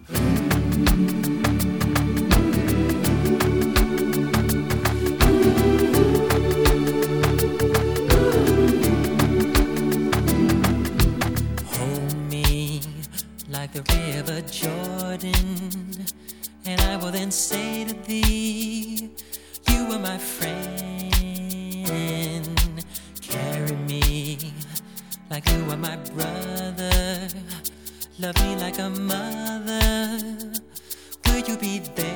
Hold me like the river Jordan, and I will then say to thee, you are my friend. Carry me like you are my brother. Love me like a mother. Will you be there?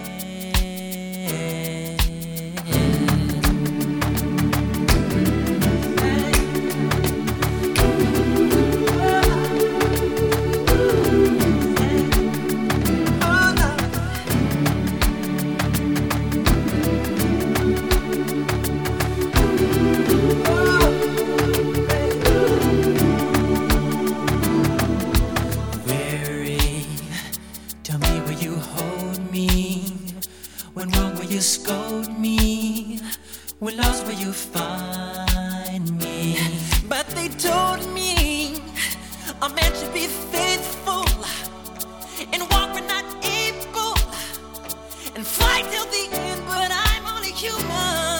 Tell me, will you hold me? When wrong, will you scold me? When lost, will you find me? But they told me a man should be faithful and walk when not able and fight till the end, but I'm only human.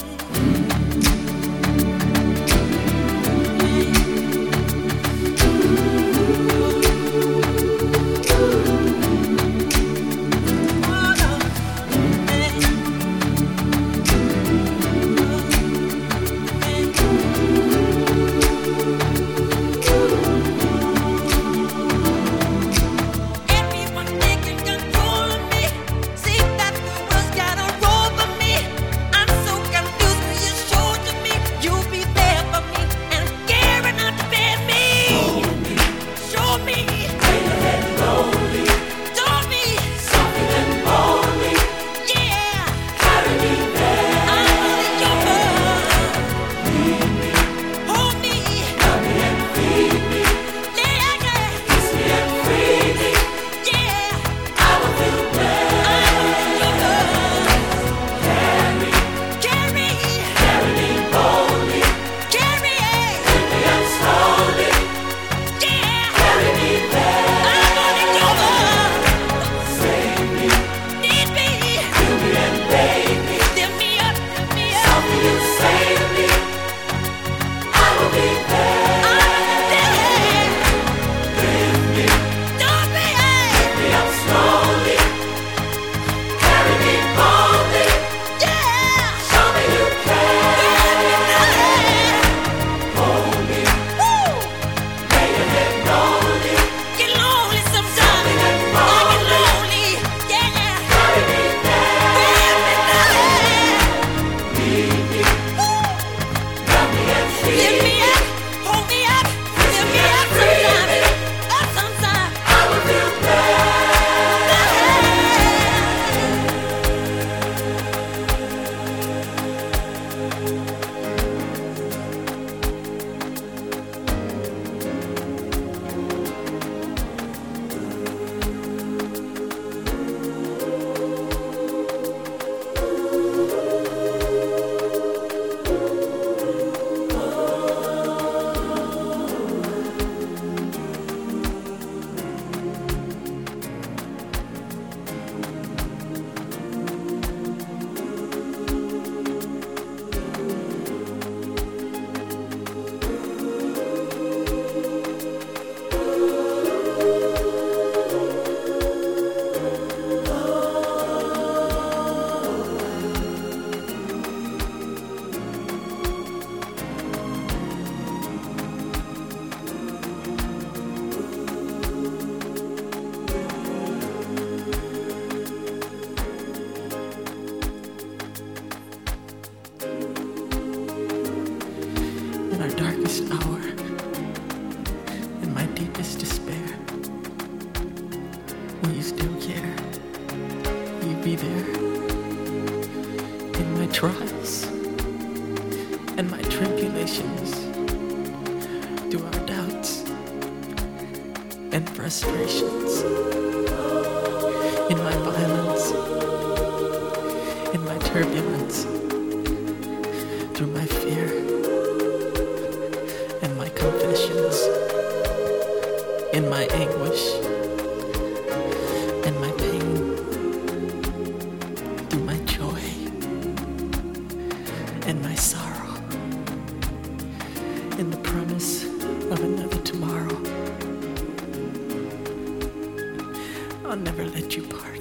darkest hour, in my deepest despair, will you still care? Will you be there? In my trials and my tribulations, through our doubts and frustrations, in my violence, in my turbulence, through my fear and my confessions, in my anguish in the promise of another tomorrow. I'll never let you part.